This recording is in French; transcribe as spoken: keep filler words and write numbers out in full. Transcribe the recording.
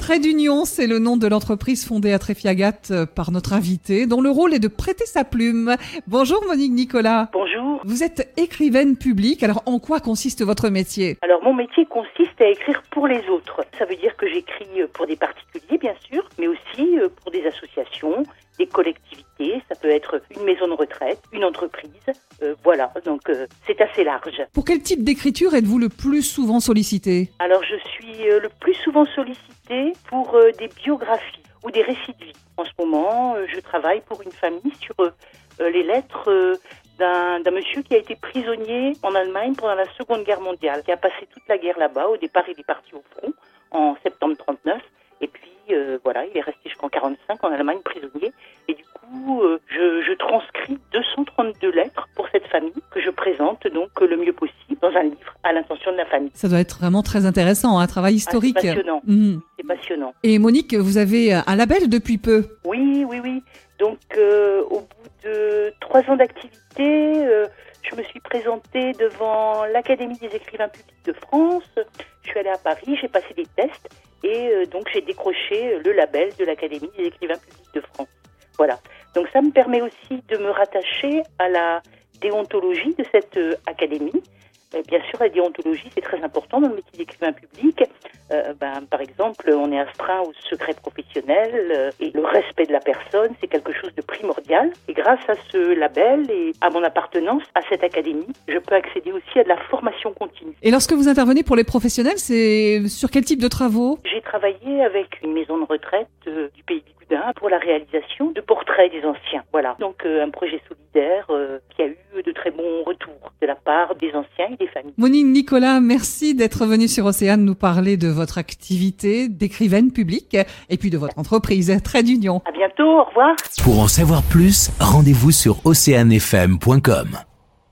Trait d'Union, c'est le nom de l'entreprise fondée à Tréfiagat par notre invité, dont le rôle est de prêter sa plume. Bonjour Monique Nicolas. Bonjour. Vous êtes écrivaine publique, alors en quoi consiste votre métier? Alors mon métier consiste à écrire pour les autres. Ça veut dire que j'écris pour des particuliers bien sûr, mais aussi pour des associations, des collectivités, ça peut être une maison de retraite, une entreprise, euh, voilà, donc euh, c'est assez large. Pour quel type d'écriture êtes-vous le plus souvent sollicité? Alors je suis euh, le plus souvent sollicitée pour euh, des biographies ou des récits de vie. En ce moment, euh, je travaille pour une famille sur euh, les lettres euh, d'un, d'un monsieur qui a été prisonnier en Allemagne pendant la Seconde Guerre mondiale, qui a passé toute la guerre là-bas. Au départ, il est parti au front en septembre trente-neuf. Et puis, euh, voilà, il est resté jusqu'en quarante-cinq en Allemagne prisonnier. Et du coup, euh, je, je transcris deux cent trente-deux lettres pour cette famille que je présente donc le mieux possible dans un livre à l'intention de la famille. Ça doit être vraiment très intéressant, un travail historique. Ah, c'est passionnant. Mmh. C'est passionnant. Et Monique, vous avez un label depuis peu. Oui, oui, oui. Donc, euh, au bout de trois ans d'activité, euh, je me suis présentée devant l'Académie des écrivains publics de France. Je suis allée à Paris, j'ai passé des tests et euh, donc j'ai décroché le label de l'Académie des écrivains publics de France. Voilà. Donc ça me permet aussi de me rattacher à la déontologie de cette euh, académie. Et bien sûr, la déontologie, c'est très important dans le métier d'écrivain public. Euh, ben, par exemple, on est astreint au secret professionnel euh, et le respect de la personne, c'est quelque chose de primordial. Et grâce à ce label et à mon appartenance à cette académie, je peux accéder aussi à de la formation continue. Et lorsque vous intervenez pour les professionnels, c'est sur quel type de travaux? J'ai travaillé avec une maison de retraite euh, du Pays du Gouda pour la réalisation de portraits des anciens. Voilà, donc euh, un projet solidaire euh, qui a eu de très bons retours de la part des anciens et des familles. Monique Nicolas, merci d'être venue sur Océane nous parler de votre activité d'écrivaine publique et puis de votre entreprise Trait d'Union. À bientôt, au revoir. Pour en savoir plus, rendez-vous sur océane f m point com.